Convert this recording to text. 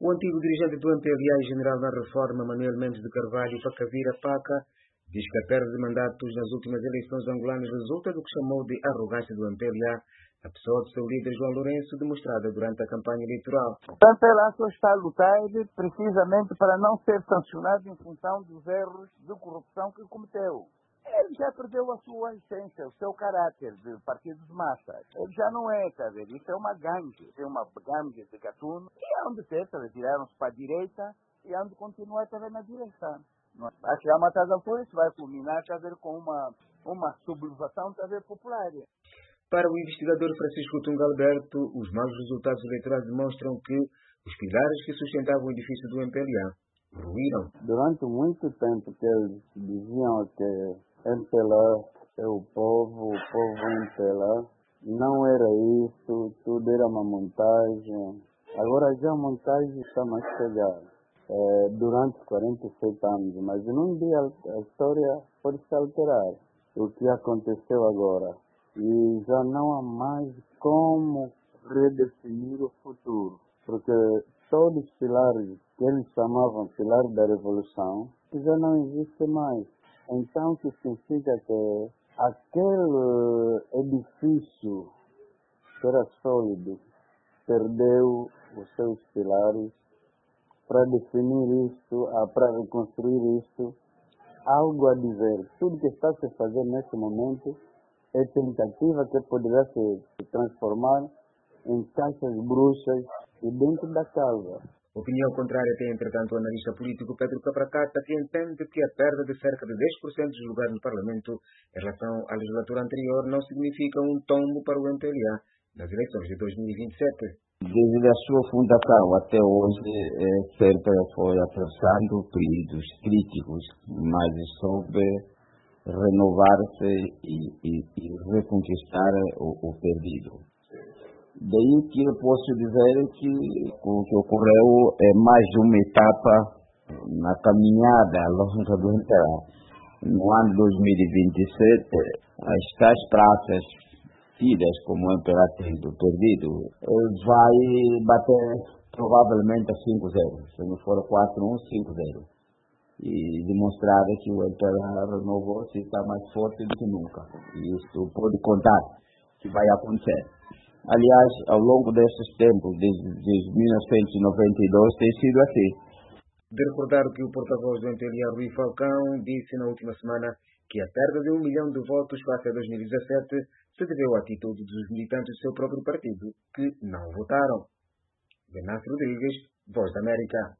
O antigo dirigente do MPLA e general na reforma, Manuel Mendes de Carvalho Pacavira Paca, diz que a perda de mandatos nas últimas eleições angolanas resulta do que chamou de arrogância do MPLA, a pessoa do seu líder João Lourenço, demonstrada durante a campanha eleitoral. O MPLA só está a lutar precisamente para não ser sancionado em função dos erros de corrupção que cometeu. Ele já perdeu a sua essência, o seu caráter de partido de massa. Ele já não é, tá vendo? Isso é uma gangue, é uma gangue de gatuno. E é onde tiraram-se para a direita e é onde continua também na direita. A chegar a uma certa altura, isso vai culminar, tá vendo, com uma sublevação, tá vendo, popular. Para o investigador Francisco Tunga Alberto, os maus resultados eleitorais demonstram que os pilares que sustentavam o edifício do MPLA ruíram. Durante muito tempo que eles diziam que MPLA é o povo MPLA, não era isso, tudo era uma montagem. Agora já a montagem está mais chegada. Durante 47 anos, mas num dia a história pode se alterar. O que aconteceu agora? E já não há mais como redefinir o futuro, porque todos os pilares que eles chamavam pilares da revolução já não existem mais. Então, o que significa que aquele edifício que era sólido perdeu os seus pilares. Para definir isto, para reconstruir isto, algo a dizer. Tudo que está a se fazer neste momento é tentativa que poderá se transformar em caixas bruxas e dentro da casa. Opinião contrária tem, entretanto, o analista político Pedro Capracata, que entende que a perda de cerca de 10% dos lugares no Parlamento em relação à legislatura anterior não significa um tombo para o MPLA nas eleições de 2027. Desde a sua fundação até hoje, sempre foi atravessando períodos críticos, mas soube renovar-se e reconquistar o perdido. Daí que eu posso dizer que o que ocorreu é mais uma etapa na caminhada longa do MPLA. No ano 2027, as tais praças tidas como o MPLA tendo perdido, vai bater provavelmente a 5-0, se não for 4-1, 5-0. E demonstrar que o MPLA renovou-se e está mais forte do que nunca. E isso pode contar que vai acontecer. Aliás, ao longo desses tempos, desde 1992, tem sido assim. De recordar que o porta-voz do MPLA, Rui Falcão, disse na última semana que a perda de 1 milhão de votos face a 2017 se deveu à atitude dos militantes do seu próprio partido, que não votaram. Venâncio Rodrigues, Voz da América.